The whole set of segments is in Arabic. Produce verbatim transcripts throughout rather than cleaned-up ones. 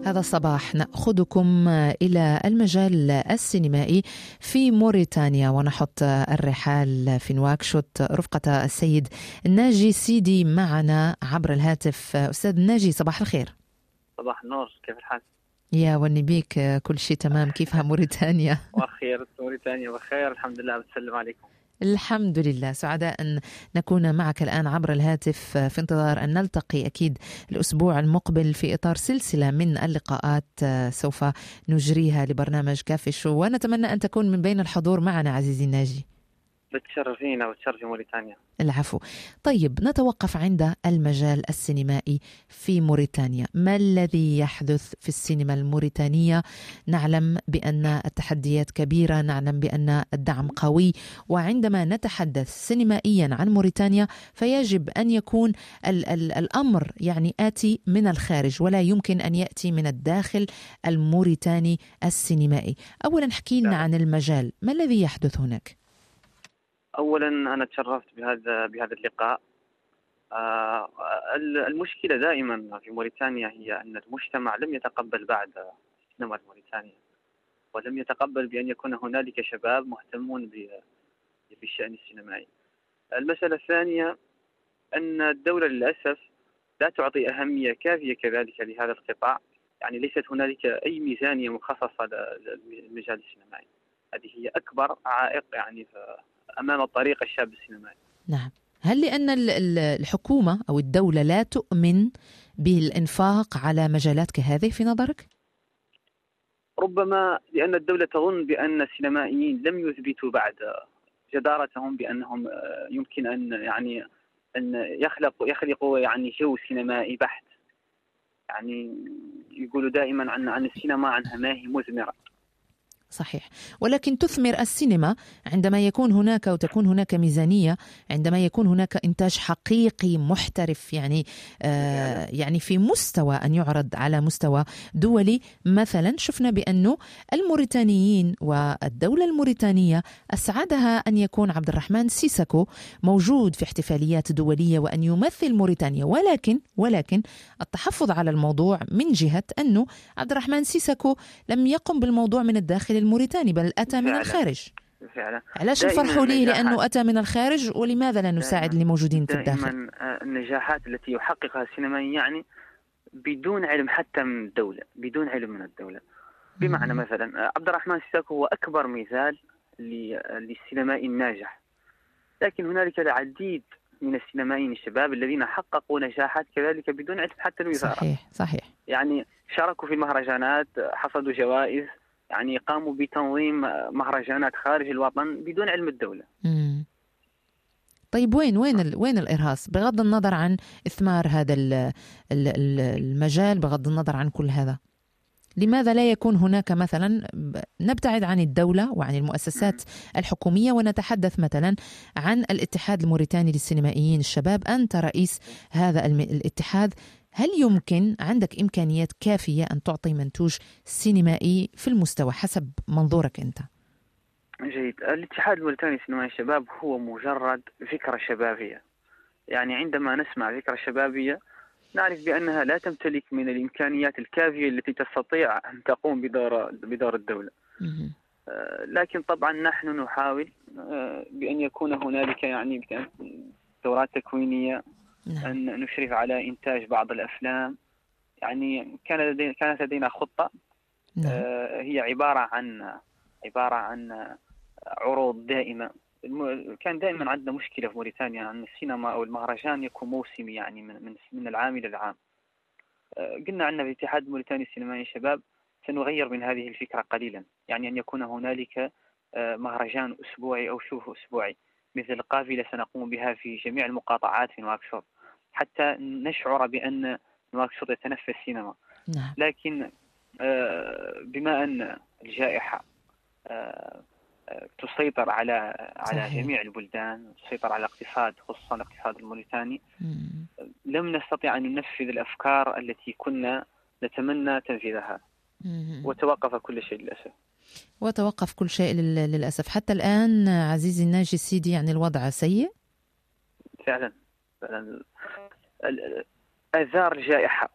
هذا الصباح نأخذكم إلى المجال السينمائي في موريتانيا ونحط الرحال في نواكشوط رفقة السيد ناجي سيدي معنا عبر الهاتف. أستاذ ناجي صباح الخير. صباح النور، كيف الحال؟ يا وني بيك، كل شيء تمام. كيفها موريتانيا؟ وخير، موريتانيا بخير الحمد لله. بتسلم عليكم. الحمد لله، سعداء أن نكون معك الآن عبر الهاتف في انتظار أن نلتقي أكيد الأسبوع المقبل في إطار سلسلة من اللقاءات سوف نجريها لبرنامج كافي شو، ونتمنى أن تكون من بين الحضور معنا عزيزي الناجي. بتشرفينا وتشرفي موريتانيا. العفو. طيب نتوقف عند المجال السينمائي في موريتانيا. ما الذي يحدث في السينما الموريتانية؟ نعلم بأن التحديات كبيرة، نعلم بأن الدعم قوي، وعندما نتحدث سينمائيا عن موريتانيا فيجب أن يكون ال- ال- الأمر يعني آتي من الخارج ولا يمكن أن يأتي من الداخل الموريتاني السينمائي. أولا حكي لنا عن المجال، ما الذي يحدث هناك؟ أولا أنا تشرفت بهذا بهذا اللقاء. آه المشكلة دائما في موريتانيا هي أن المجتمع لم يتقبل بعد السينما الموريتانية، ولم يتقبل بأن يكون هنالك شباب مهتمون بالشأن السينمائي. المسألة الثانية أن الدولة للأسف لا تعطي أهمية كافية كذلك لهذا القطاع، يعني ليست هنالك أي ميزانية مخصصة للمجال السينمائي. هذه هي أكبر عائق يعني في أمام الطريق الشاب السينمائي. نعم. هل لأن الحكومة أو الدولة لا تؤمن بالإنفاق على مجالات كهذه في نظرك؟ ربما لأن الدولة تظن بأن السينمائيين لم يثبتوا بعد جدارتهم بأنهم يمكن أن يعني أن يخلقوا يخلقوا يعني جو سينمائي بحت. يعني يقولوا دائما عن عن السينما عنها ما هي مثمرة. صحيح، ولكن تثمر السينما عندما يكون هناك وتكون هناك ميزانية، عندما يكون هناك إنتاج حقيقي محترف، يعني آه يعني في مستوى أن يعرض على مستوى دولي. مثلا شفنا بأنه الموريتانيين والدولة الموريتانية أسعدها أن يكون عبد الرحمن سيساكو موجود في احتفاليات دولية وأن يمثل موريتانيا، ولكن ولكن التحفظ على الموضوع من جهة أنه عبد الرحمن سيساكو لم يقم بالموضوع من الداخل الموريتاني بل أتى من الخارج. فعلا. علاش نفرحوا ليه لأنه أتى من الخارج، ولماذا لا نساعد اللي موجودين في الداخل؟ دائما النجاحات التي يحققها السينمائي يعني بدون علم حتى من الدولة، بدون علم من الدولة. بمعنى مثلا عبد الرحمن سيساكو هو أكبر مثال للسينمائي الناجح، لكن هنالك العديد من السينمائيين الشباب الذين حققوا نجاحات كذلك بدون علم حتى الوزارة. صحيح صحيح. يعني شاركوا في المهرجانات، حصدوا جوائز، يعني قاموا بتنظيم مهرجانات خارج الوطن بدون علم الدولة. مم. طيب وين وين وين الإرهاص بغض النظر عن إثمار هذا المجال، بغض النظر عن كل هذا؟ لماذا لا يكون هناك مثلا، نبتعد عن الدولة وعن المؤسسات الحكومية ونتحدث مثلا عن الاتحاد الموريتاني للسينمائيين الشباب؟ أنت رئيس هذا الاتحاد، هل يمكن عندك إمكانيات كافية أن تعطي منتوج سينمائي في المستوى حسب منظورك أنت؟ جيد. الاتحاد الموريتاني للسينمائيين الشباب هو مجرد فكرة شبابية. يعني عندما نسمع فكرة شبابية نعرف بأنها لا تمتلك من الإمكانيات الكافية التي تستطيع أن تقوم بدور بدور الدولة. لكن طبعا نحن نحاول بأن يكون هنالك يعني دورات تكوينية، أن نشرف على إنتاج بعض الأفلام. يعني كان لدينا كانت لدينا خطة هي عبارة عن عبارة عن عروض دائمة. كان دائما عندنا مشكلة في موريتانيا أن السينما أو المهرجان يكون موسمي، يعني من من من العام إلى العام. قلنا عندنا في الاتحاد الموريتاني للسينمائيين الشباب سنغير من هذه الفكرة قليلا، يعني أن يكون هنالك مهرجان أسبوعي أو شبه أسبوعي مثل قافلة سنقوم بها في جميع المقاطعات في نواكشوط حتى نشعر بأن نواكشوط يتنفس السينما. لكن بما أن الجائحة تسيطر على على صحيح. جميع البلدان، تسيطر على الاقتصاد خصوصا الاقتصاد الموريتاني، مم. لم نستطيع أن ننفذ الأفكار التي كنا نتمنى تنفيذها، مم. وتوقف كل شيء للأسف. وتوقف كل شيء للأسف حتى الآن. عزيزي الناجي سيدي، يعني الوضع سيء فعلا. فعلا آثار الجائحة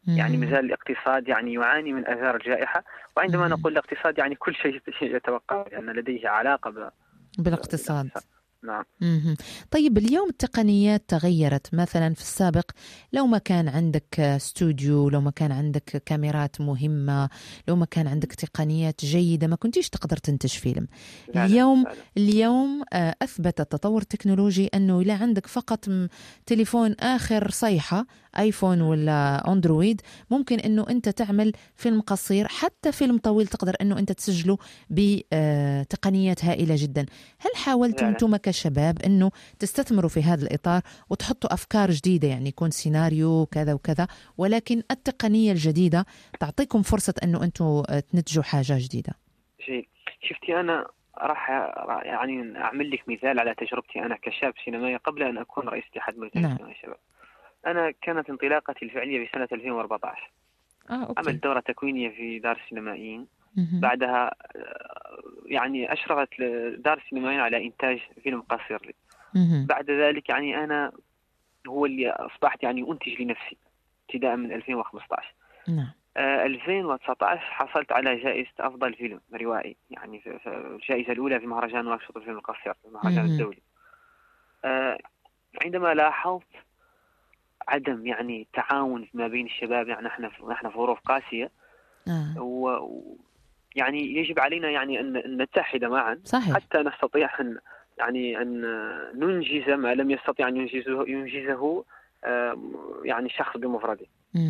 يعني مازال الاقتصاد يعني يعاني من آثار الجائحة. وعندما نقول الاقتصاد يعني كل شيء يتوقع أن لديه علاقة ب... بالاقتصاد. نعم. مم. طيب اليوم التقنيات تغيرت. مثلا في السابق لو ما كان عندك استوديو، لو ما كان عندك كاميرات مهمة، لو ما كان عندك تقنيات جيدة، ما كنتيش تقدر تنتج فيلم. لا اليوم لا لا. اليوم أثبت التطور التكنولوجي أنه إذا عندك فقط تليفون آخر صيحة، آيفون ولا أندرويد، ممكن أنه أنت تعمل فيلم قصير، حتى فيلم طويل تقدر أنه أنت تسجله بتقنيات هائلة جدا. هل حاولتم أنتم كشباب أنه تستثمروا في هذا الإطار وتحطوا أفكار جديدة، يعني يكون سيناريو كذا وكذا، ولكن التقنية الجديدة تعطيكم فرصة أنه أنتم تنتجوا حاجة جديدة؟ جيد. شفتي أنا راح يعني أعمل لك مثال على تجربتي أنا كشاب سينمائي قبل أن أكون رئيس اتحاد موريتانيا نعم. للسينما الشباب. أنا كانت انطلاقتي الفعلية في سنة ألفين وأربعة عشر. آه، أوكي. عملت دورة تكوينية في دار السينمائيين. بعدها يعني أشرفت دار السينمائيين على إنتاج فيلم قصير لي. بعد ذلك يعني أنا هو اللي أصبحت يعني أنتج لنفسي ابتداء من ألفين وخمسة عشر. نعم. آه ألفين وتسعة عشر حصلت على جائزة أفضل فيلم روائي، يعني في الجائزة الأولى في مهرجان واكشوط الفيلم القصير في المهرجان الدولي. آه عندما لاحظت عدم يعني تعاون ما بين الشباب، يعني نحن نحن في ظروف قاسية. آه. و يعني يجب علينا يعني أن نتحد معا. صحيح. حتى نستطيع أن يعني أن ننجز ما لم يستطيع أن ينجزه, ينجزه يعني شخص بمفرده.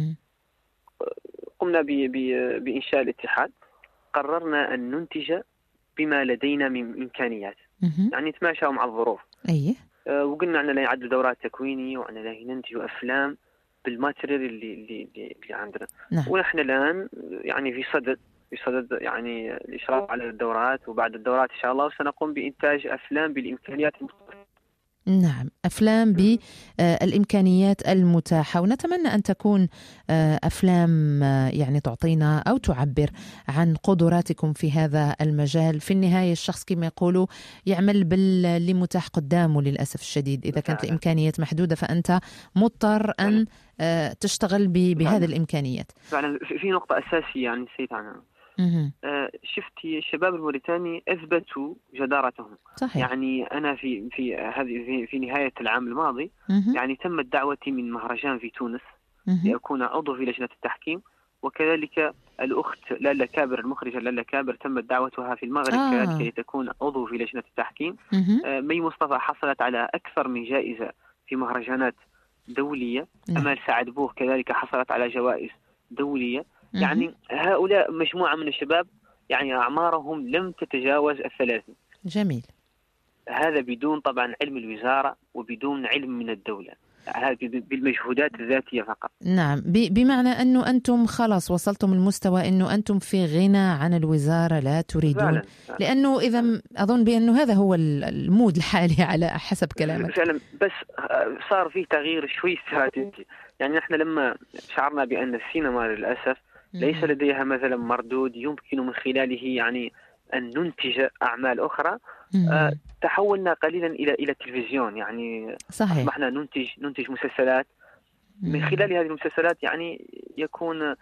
قمنا بإنشاء الاتحاد. قررنا أن ننتج بما لدينا من إمكانيات، يعني نتماشى مع الظروف. أيه. وقلنا أننا نعد دورات تكوينية، وأننا ننتج أفلام بالماتريال اللي, اللي, اللي عندنا. نعم. ونحن الآن يعني في صدد في صدد يعني الإشراف على الدورات، وبعد الدورات إن شاء الله سنقوم بإنتاج أفلام بالإمكانيات المختلفة. نعم، أفلام بالإمكانيات المتاحة، ونتمنى أن تكون أفلام يعني تعطينا أو تعبر عن قدراتكم في هذا المجال. في النهاية الشخص كما يقولوا يعمل باللي متاح قدامه للأسف الشديد. إذا كانت الإمكانيات محدودة فأنت مضطر أن تشتغل بهذه الإمكانيات. فعلا في نقطة أساسية يعني نسيت عنها. آه شفتي الشباب الموريتاني أثبتوا جدارتهم. صحيح. يعني أنا في في هذه في, في نهاية العام الماضي مه. يعني تمت دعوتي من مهرجان في تونس مه. لأكون عضو في لجنة التحكيم، وكذلك الأخت لالا كابر المخرجة لالا كابر تمت دعوتها في المغرب آه. كذلك لتكون عضو في لجنة التحكيم. آه مي مصطفى حصلت على أكثر من جائزة في مهرجانات دولية. مه. أمال سعد بوه كذلك حصلت على جوائز دولية. يعني هؤلاء مجموعة من الشباب يعني أعمارهم لم تتجاوز الثلاثين. جميل. هذا بدون طبعا علم الوزارة وبدون علم من الدولة، هذا بالمجهودات الذاتية فقط. نعم، بمعنى أنه أنتم خلاص وصلتم المستوى أنه أنتم في غنى عن الوزارة، لا تريدون فعلا. فعلا. لأنه إذا أظن بأنه هذا هو المود الحالي على حسب كلامك. فعلا، بس صار فيه تغيير شوي استراتيجي. يعني نحن لما شعرنا بأن السينما للأسف ليس لديها مثلا مردود يمكن من خلاله يعني أن ننتج أعمال أخرى، أه تحولنا قليلا إلى إلى التلفزيون. يعني صحيح. أصبحنا ننتج ننتج مسلسلات. من خلال هذه المسلسلات يعني يكون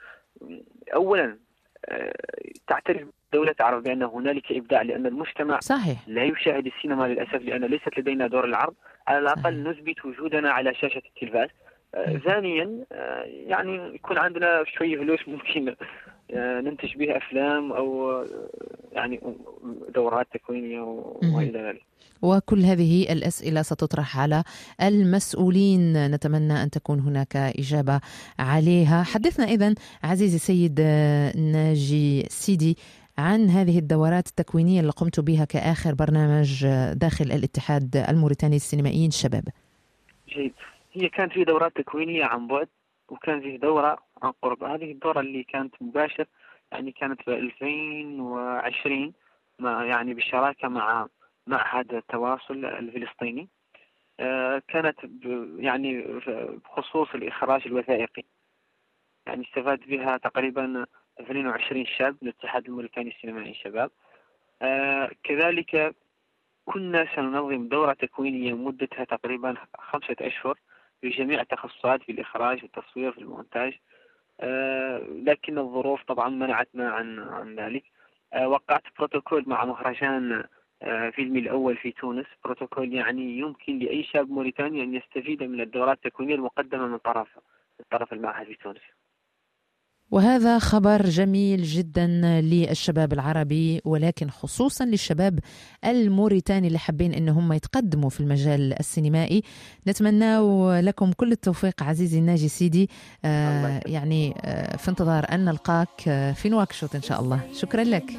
أولا أه تعترف الدولة، تعرف بأن هنالك إبداع، لأن المجتمع صحيح. لا يشاهد السينما للأسف لأن ليست لدينا دور العرض. على الأقل نثبت وجودنا على شاشة التلفاز. آه ثانيا آه يعني يكون عندنا شوية فلوس ممكن آه ننتج بها أفلام أو آه يعني دورات تكوينية وإلى ذلك. وكل هذه الأسئلة ستطرح على المسؤولين، نتمنى أن تكون هناك إجابة عليها. حدثنا إذن عزيزي السيد ناجي سيدي عن هذه الدورات التكوينية اللي قمت بها كآخر برنامج داخل الاتحاد الموريتاني للسينمائيين الشباب. جيد. هي كانت في دورات تكوينية عن بعد، وكان في دورة عن قرب. هذه الدورة اللي كانت مباشر يعني كانت في ألفين وعشرين مع يعني بالشراكة مع معهد التواصل الفلسطيني. آه كانت يعني بخصوص الإخراج الوثائقي، يعني استفاد بها تقريبا اثنين وعشرين شاب من الاتحاد الموريتاني للسينمائيين الشباب. آه كذلك كنا سننظم دورة تكوينية مدتها تقريبا خمسة أشهر في جميع التخصصات، في الإخراج، في التصوير، في المونتاج. لكن الظروف طبعا منعتنا عن عن ذلك. وقعت بروتوكول مع مهرجان فيلمي الأول في تونس، بروتوكول يعني يمكن لأي شاب موريتاني أن يستفيد من الدورات التكوينية المقدمة من طرف من طرف المعهد في تونس. وهذا خبر جميل جدا للشباب العربي، ولكن خصوصا للشباب الموريتاني اللي حابين انهم يتقدموا في المجال السينمائي. نتمنى لكم كل التوفيق عزيزي الناجي سيدي. آه يعني آه في انتظار ان نلقاك في نواكشوط ان شاء الله. شكرا لك.